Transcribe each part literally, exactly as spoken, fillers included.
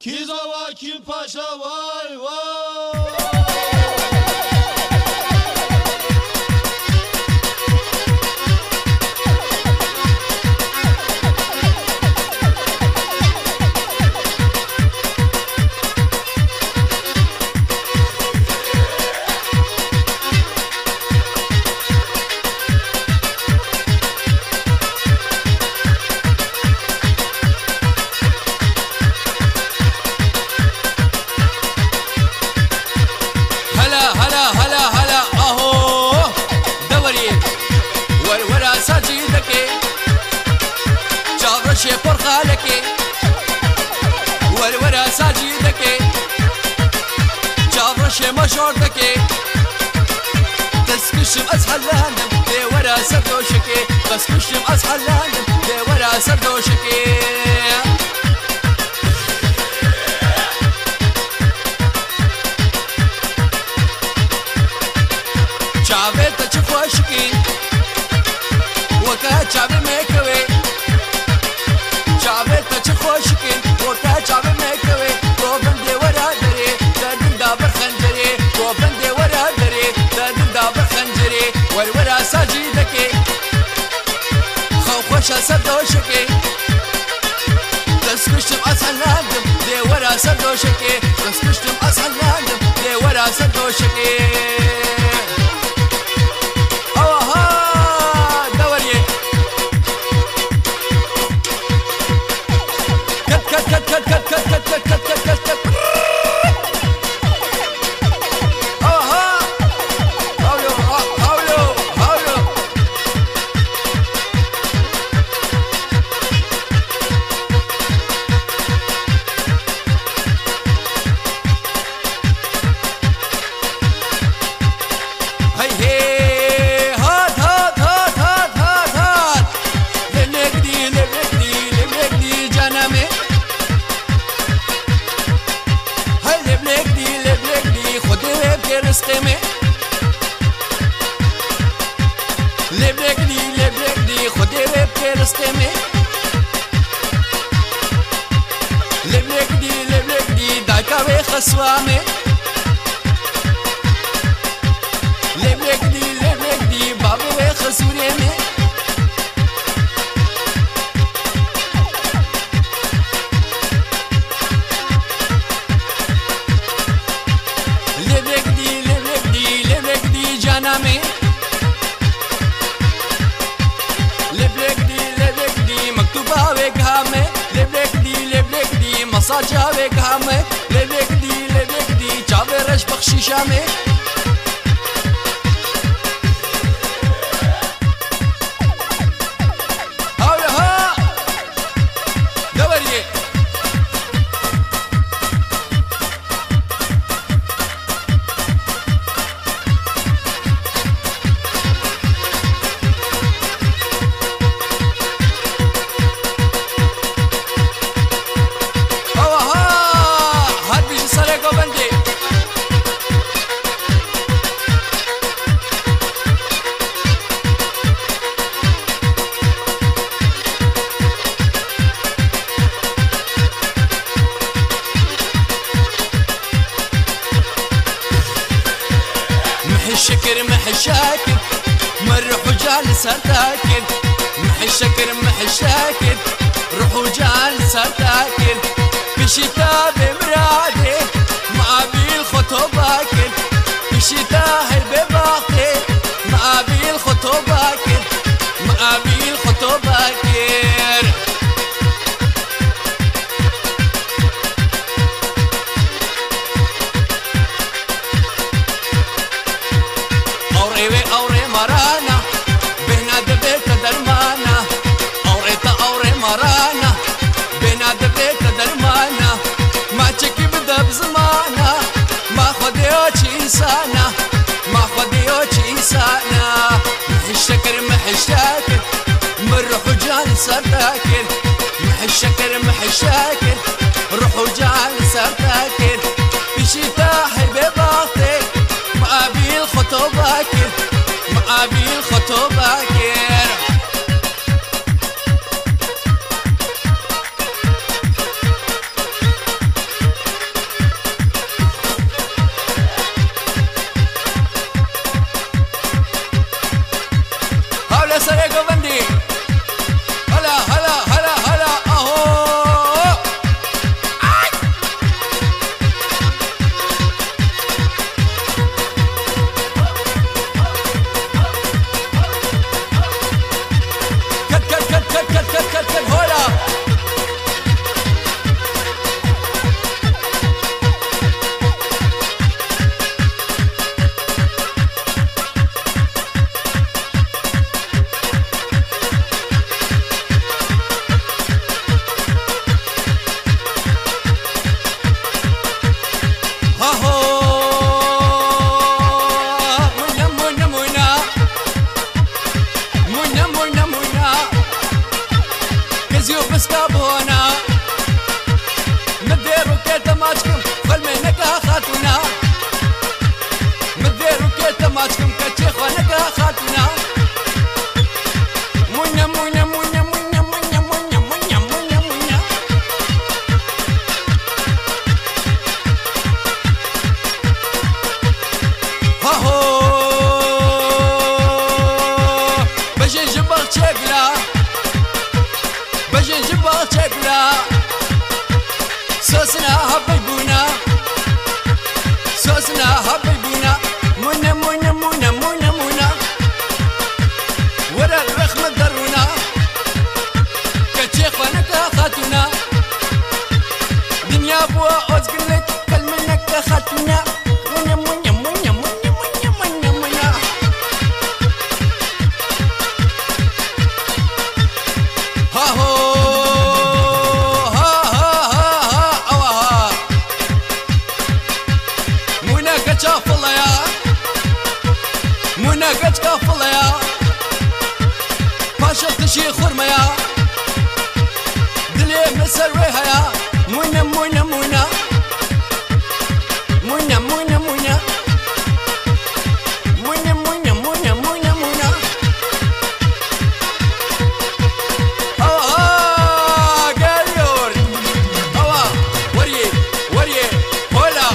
Kizawa Kim Paşa vay vay. شيبور خالكي والورا ساجدكي جابر شي مشورتكي تسكشم اسهل لانم دي ورا سردوشكي تسكشم اسهل لانم دي ورا سردوشكي شعبي تشفوشكي وكا شعبي ميكوي شعبي تشخوشكي وكا شعبي ميكوي توفن دي ورا دري تدن دابر خنجري توفن دي ورا دري تدن دابر خنجري والورا ساجدكي خو خوشا سردوشكي تسكشتم اسهل نادم دي ورا سردوشكي تسكشتم اسهل نادم دي ورا سردوشكي رستمي لبلكني لبلكني خدي ربك رستمي لبلكني لبلكني دايكاوي خسوامي لبلكني لبلكني بابي خسوريمي جانامي لبلكدي لبلكدي مكتوبة وجهامي لبلكدي لبلكدي مساجة وجهامي لبلكدي لبلكدي جابرش بخشيشامي الشكر محي الشاكر مرحو جالس ارتاكر محي الشكر محي الشاكر روحو جالس ارتاكر بشتا بمرادي مع بيل خطوباكر بشتا بباقي مع بيل خطوباكر مع بيل خطوباكر أوري مرانا بينا دبيت درمانا أوريتا أوري مرانا بينا دبيت درمانا ما تشكي بدا بزمانا ما خديوش إنسانا ما خديوش إنسانا محي الشكر محي الشاكر مرحو جالس ارتاكر محي الشكر محي الشاكر روحو جالس ارتاكر بشتاحي بباطي ما أبي الخطوباكر ما أبي الخطوباكر سوسنا حبيبونا سوسنا حبيبونا منا منا منا منا منا ورا الرخم درونا كتشيخ ونك خاتونا دنيا بوا أزقلك كلمنك خاتونا منا منا منا منا منا منا منا ها هو مناقج كفلا يا باشا تشي خرمة يا دلي مسرويها يا منا منا منا منا منا منا منا منا منا منا منا آه قالور آه وريه وريه هولا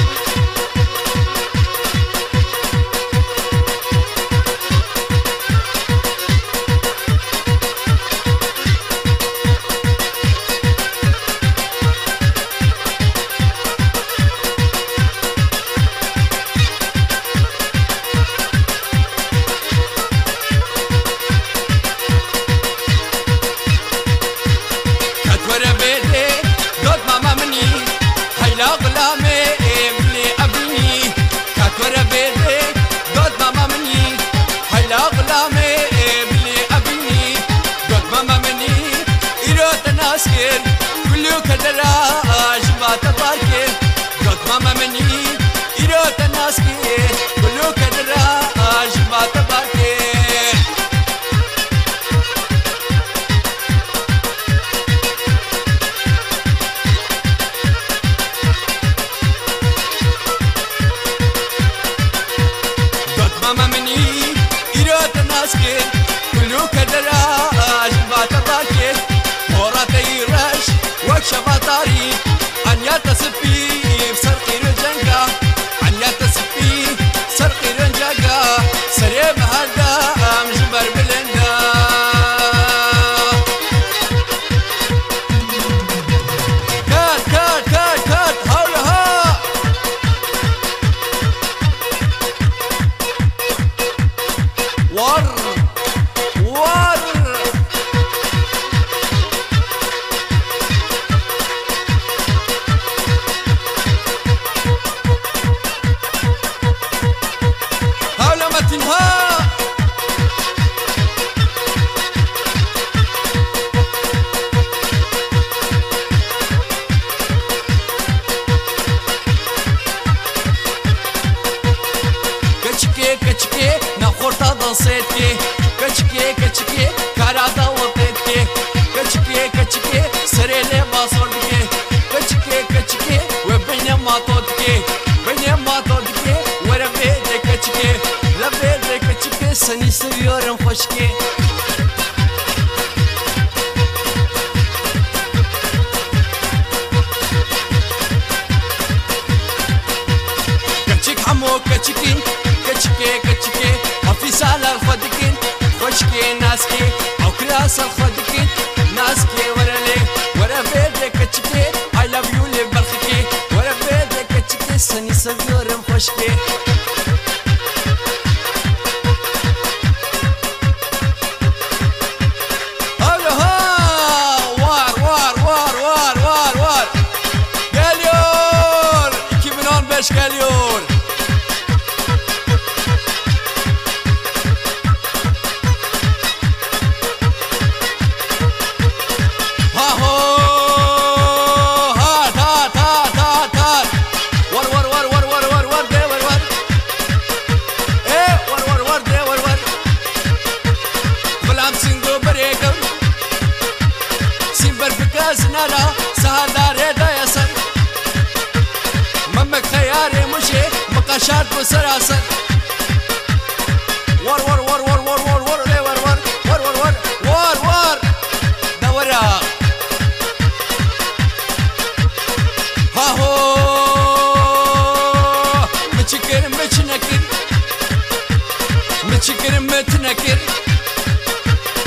ناسكين كلو كدراج ما تباركين قلت ماما مني إيروت ناسكين كلو كدراج ما تباركين قلت ماما مني إيروت ناسكين كلو كدراج ما تباركين شبطاري أن يتسبي بسرقي رنجاقا أن يتسبي سرقي رنجاقا سريب هذا مجبر بلندا كات كات كات كات هولها ور ور كچكي نخورتا ضنصيتكي كچكي كچكي كارادا وطيتكي كچكي كچكي سريلي باصوردكي كچكي كچكي وبين ما طودكي بين ما طودكي ورا بيدي كچكي لا بيدي كچكي سني سريورم خوشكي كچك حمو كچكين كچكي كچكي أفيسال الخدكين خوشكي ناسكي أو كلاس الخدكين ناسكي ورا لي ورا بيدي كچكي I love you لي برخكي ورا بيدي كچكي سني سبيورم خوشكي وار وار وار وار وار وار قاليور كي من هون باش قاليور زنالا سهاداري دا يسر ممك خياري مشي مقاشات بسراسر ور ور ور ور ور ور ور ور ور ور ور ور ور ور دورا ها هو متشكر متشنكر متشكر متنكر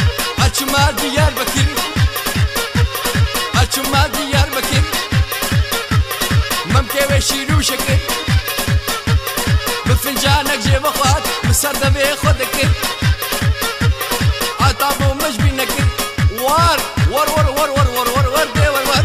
أجمال ديار بكر أجمال ديار بكر سردبي خدك عطابو مش بينك وار ور ور ور ور ور ور ور دي ور ور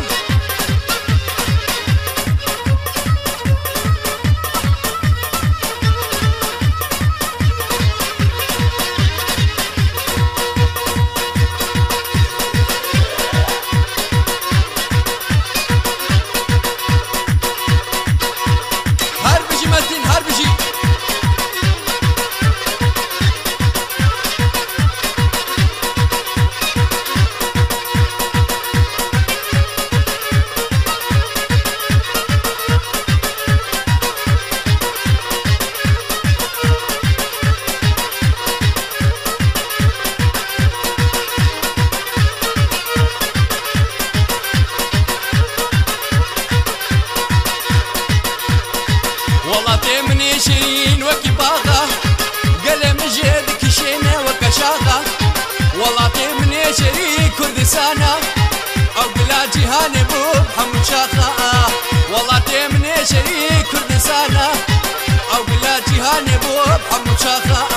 هربجي متين هربجي مني شيرين وكي باغا قلم جيدك شينة وكشاغا والله مني شيرين كردستانا او بلا جهاني بو محمد شاخا والله مني شيرين كردستانا او بلا جهاني بو محمد شاخا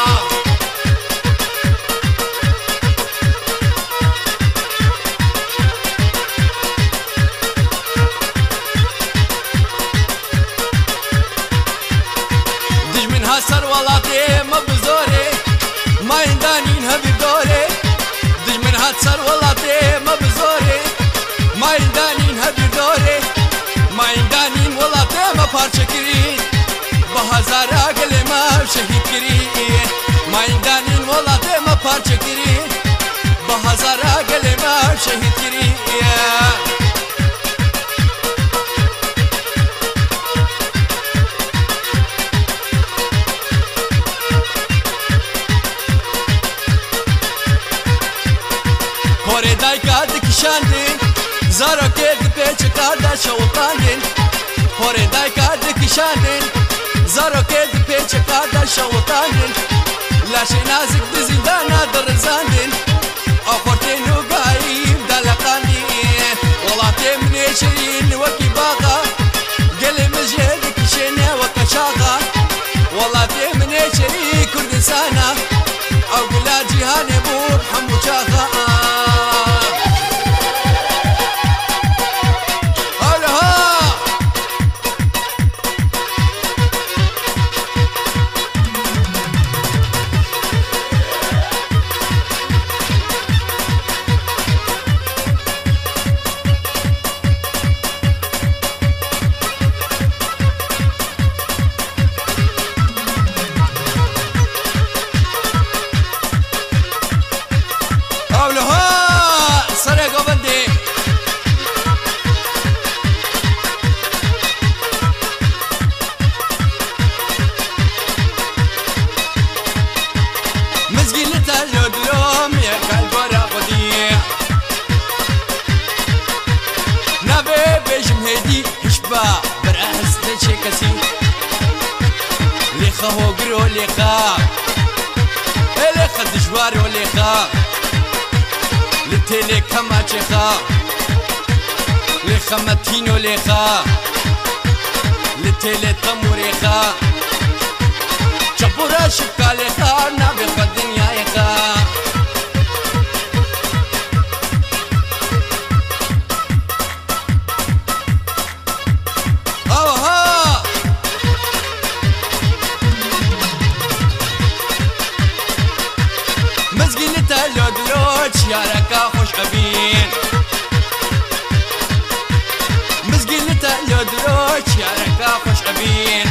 سر ولاتي ما بزوري ما يندانين هبي دوري دج من هاد سر ولاتي ما بزوري ما يندانين هبي دوري ما يندانين ولاتي ما بارشكرين بهزارا قلي ما شهيد كرين ما يندانين ولاتي ما بارشكرين بهزارا قلي ما شهيد كرين دایکا دکشاندین زارو که دپیچ کاردا شوطاندین هوری دایکا دکشاندین زارو که دپیچ کاردا شوطاندین لاشی نازک دزیندانا درزاندین آخورتین و گاییم دلقاندین وڵاتی منی شیرین وەکی باغا گەلێ مژێ دکشێنێ وەکە شاغا وڵاتی منی شیرین کوردستانە ئەو گولا جیهانێ بوو هەموو چاغا برأس دشي كسي ليخا هو قرو ليخا ليخا دجوار وليخا لتيلي كما تشيخا ليخا متينو ليخا لتيلي تموريخا جبورا شبكا ليخا نابي الدنيا يخا مزگینتا لودلوچ یارکا خوش ابین مزگینتا لودلوچ یارکا خوش ابین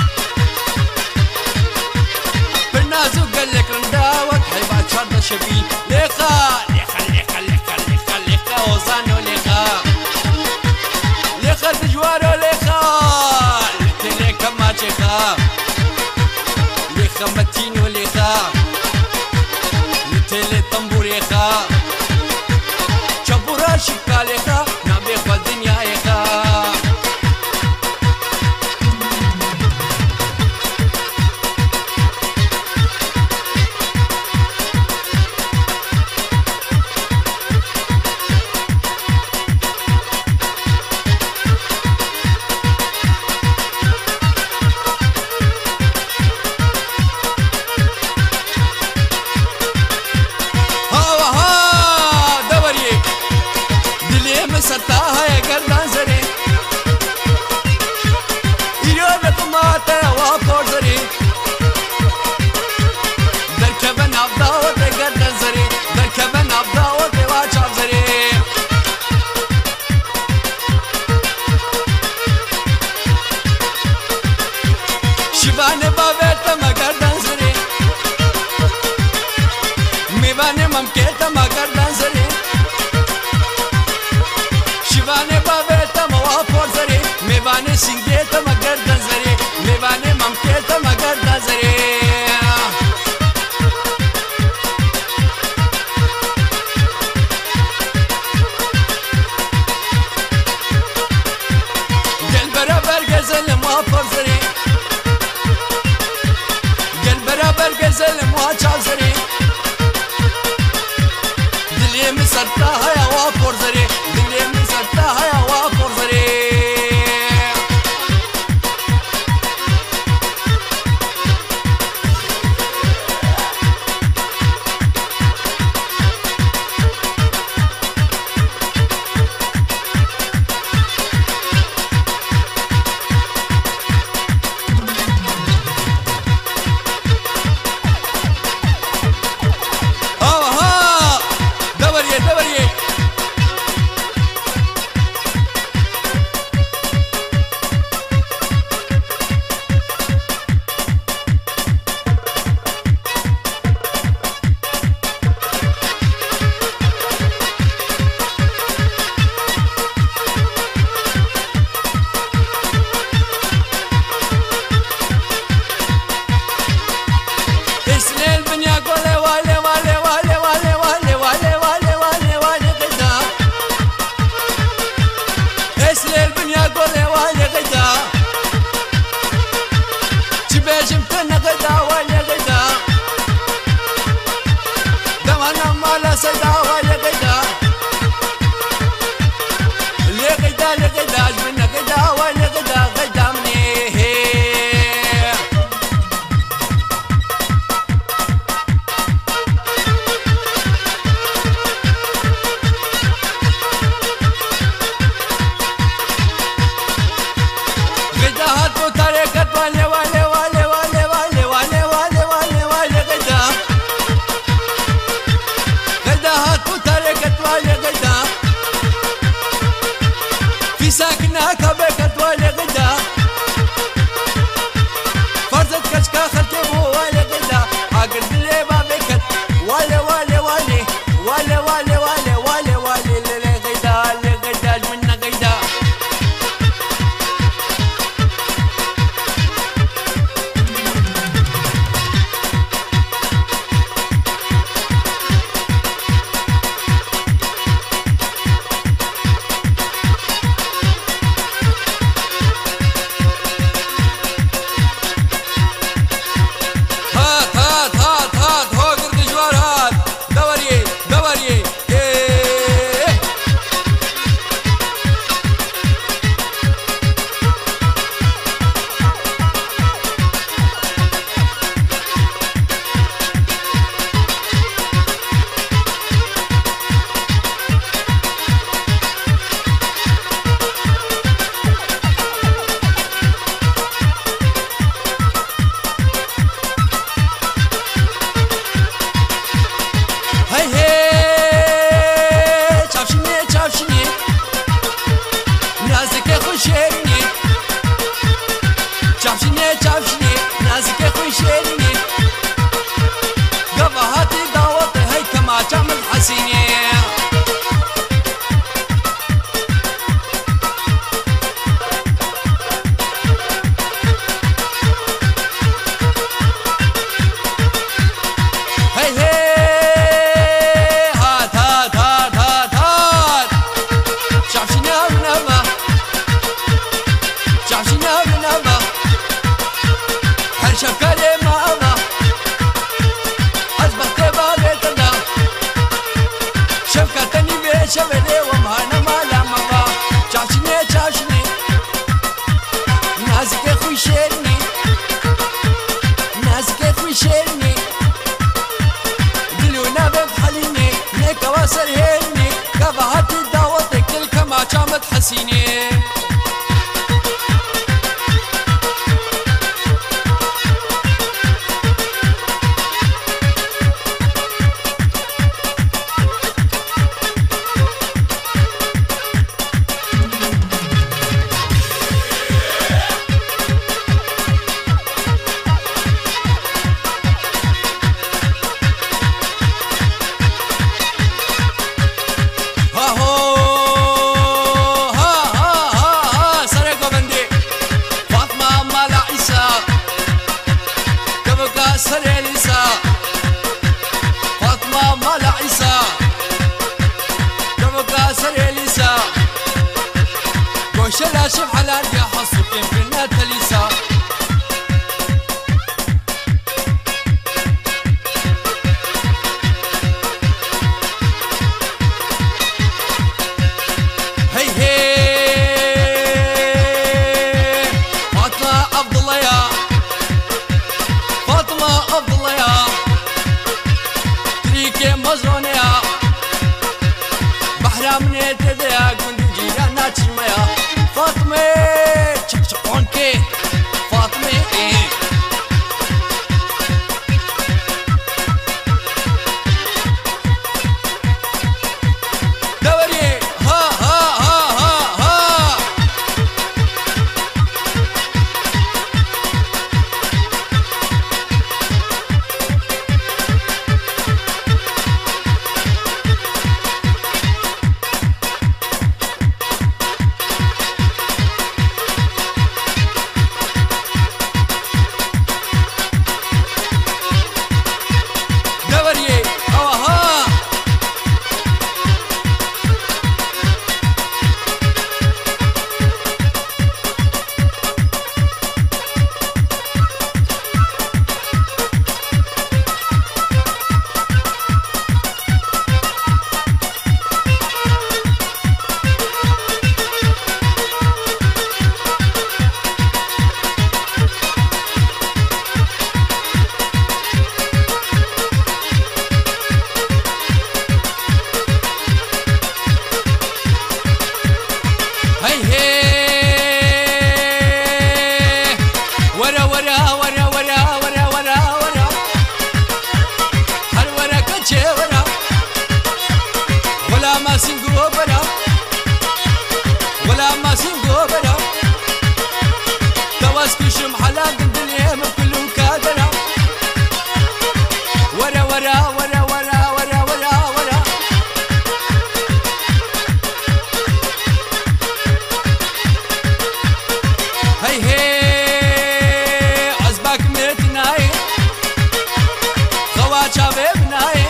برنازو قلك رنداوك حيبات شرط شبين ليخا ليخا ليخا ليخا ليخا ليخا وزانو ليخا ليخا تجوارو ليخا لتليكا ما تشيخا ليخا متينو ليخا تلي طنبوريخا شبورا شكاليخا نابي خو الدنيا يخا وافور زري دركبن أبداوت قدن زري دركبن أبداوت واجاب زري شبانه بابت ما قدن زري میوانه ممکن ما گردن زری شیوانه بابت ما وافور زری میوانه سینگیت ما گردن زری میوانه ممکن ما گردن زری گل برابر گزل وافور زری گل برابر گزل واچاو زری دلي مسرتها يا وافور زري دلي مسرتها يا وافور زري حسيني شب حلال يا حصو كيف كنا تليسا هي هي فاطمة عبد الله يا فاطمة عبد الله يا تريكي مزرون يا بحرام نيت يا كنت جيرانا تشما يا فاطمة تشك تشكون كي فاطمة إيه دوري ها ها ها ها ها دوري ها ها هي هي ورا ورا ورا ورا ورا ورا ورا هر ورا كتشي ورا ولا ما سنقو برا ولا ما سنقو برا تواسكو شم حلاق الدنيا من كل كادرة ورا ورا ورا ورا ورا ورا ورا هي هي عزبك متناي خواجه ببناي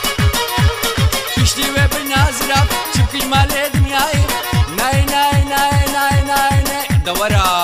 بشتي وبنازرة تبكي مال دنياي ناي ناي ناي ناي ناي ناي دورا